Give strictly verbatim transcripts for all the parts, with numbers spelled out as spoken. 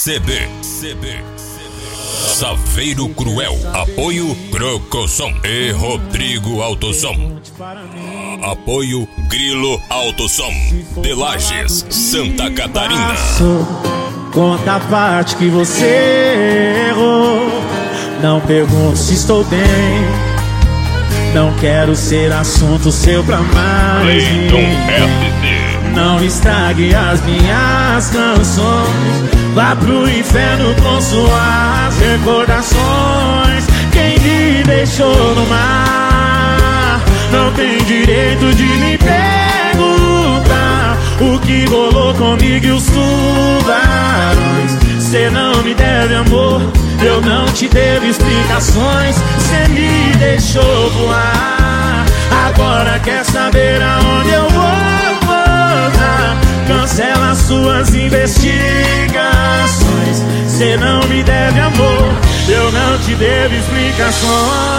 C B. C B. Safeiro Cruel. Apoio Crocosom e Rodrigo Autosom. Apoio Grilo Autosom de Lages, Santa Catarina. Conta a parte que você errou. Não pergunto se estou bem. Não quero ser assunto seu pra mais ninguém. Não estrague as minhas canções. Vá pro inferno com suas recordações. Quem me deixou no mar não tem direito de me perguntar o que rolou comigo e os tubarões. Cê não me deve amor, eu não te devo explicações. Cê me deixou voar, agora quer saber aonde eu vou pousar. Cancela suas investigações. Cê não me deve amor, eu não te devo explicações.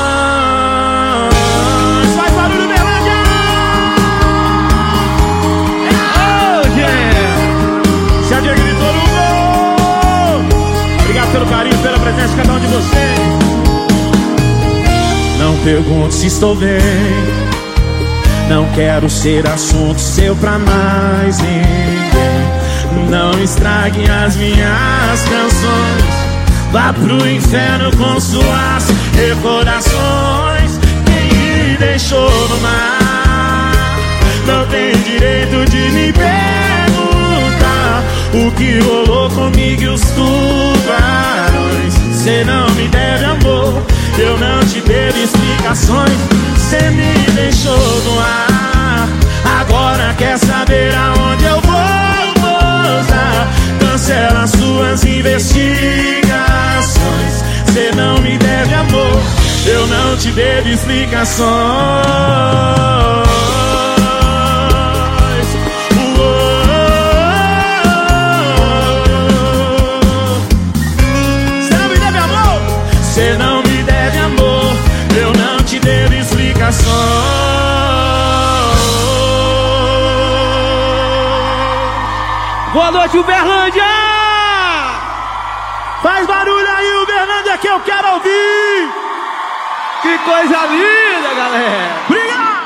Faz barulho, Berlândia! Oh, yeah! Já Diego gritou no gol! Obrigado pelo carinho, pela presença de cada um de vocês. Não pergunto se estou bem. Não quero ser assunto seu pra mais ninguém. Não estrague as minhas canções. Vá pro inferno com suas recordações. Quem me deixou no mar não tem direito de me perguntar o que rolou comigo e os tubarões. Cê não me deve amor, eu não te devo explicações. Cê me deixou no ar, agora quer saber aonde eu vou pousar. Cancela suas investigações. Cê não me deve amor, eu não te devo explicações. Cê não me deve amor, cê não me deve amor, eu não te devo explicações. Boa noite, Uberlândia! Faz barulho aí, Uberlândia, que eu quero ouvir! Que coisa linda, galera! Obrigado!